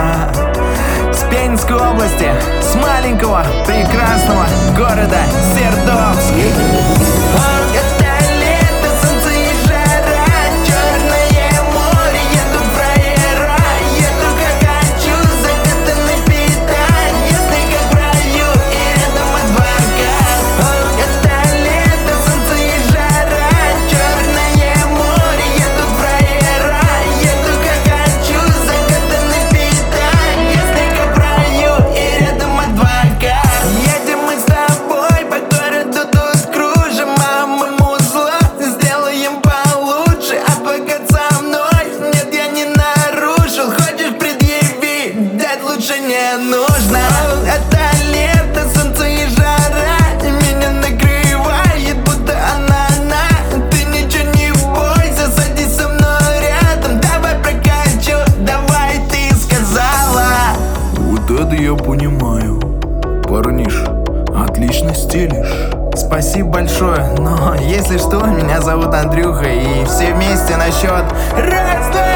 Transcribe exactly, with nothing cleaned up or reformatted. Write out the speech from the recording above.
С Пензенской области, с маленького прекрасного города Свердловск. Лучше не нужно. Это лето, солнце и жара меня накрывает, будто ананас. Ты ничего не бойся, садись со мной рядом. Давай прокачу, давай, ты сказала. Вот это я понимаю. Парниш, отлично стелишь. Спасибо большое, но если что, меня зовут Андрюха. И все вместе на счет раз, два.